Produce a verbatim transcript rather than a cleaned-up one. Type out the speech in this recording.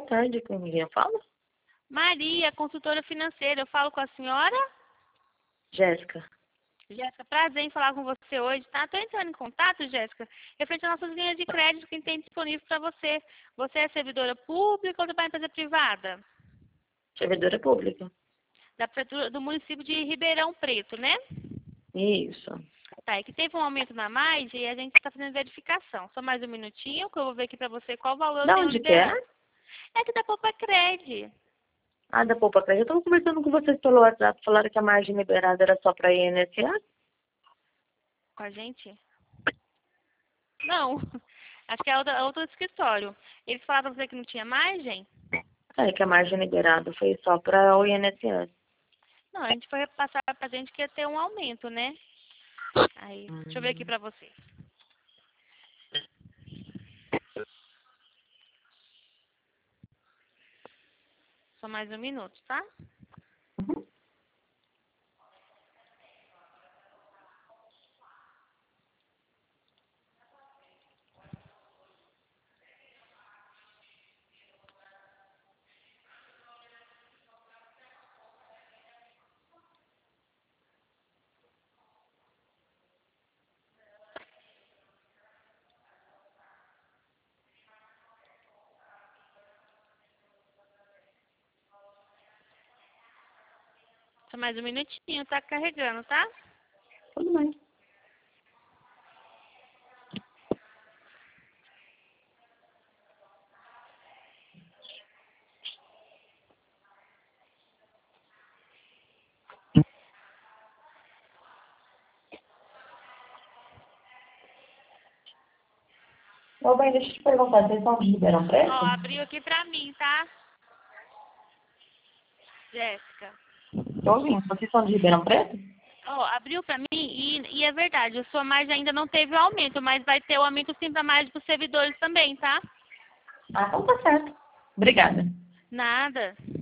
tarde, com quem eu falo? Maria, consultora financeira. Eu falo com a senhora? Jéssica. Jéssica, prazer em falar com você hoje, tá? Estou entrando em contato, Jéssica, referente às nossas linhas de crédito que tem disponível para você. Você é servidora pública ou trabalha em empresa privada? Servidora pública. Da prefeitura do município de Ribeirão Preto, né? Isso. Tá, é que teve um aumento na margem e a gente está fazendo verificação. Só mais um minutinho que eu vou ver aqui para você qual valor eu Da tenho onde que é? liberado. É que da Poupa Cred. Ah, da Poupa Crédito. Eu estava conversando com vocês pelo WhatsApp, falaram que a margem liberada era só para I N S S. Com a gente? Não. Acho que é outra, outro escritório. Eles falaram pra você que não tinha margem? É, que a margem liberada foi só para o I N S S. Não, a gente foi repassar pra gente que ia ter um aumento, né? Aí, Hum. deixa eu ver aqui pra você. Só mais um minuto, tá? Uhum. Só mais um minutinho, tá carregando, tá? Tudo bem. Ô, bem, deixa eu te perguntar, vocês são de Ribeirão Preto? Ó, abriu aqui pra mim, tá? Jéssica. Tô ouvindo. Vocês são de Ribeirão Preto? Ó, abriu pra mim e, e é verdade, a sua margem ainda não teve o aumento, mas vai ter o aumento sim pra margem pros servidores também, tá? Ah, então tá certo. Obrigada. Nada.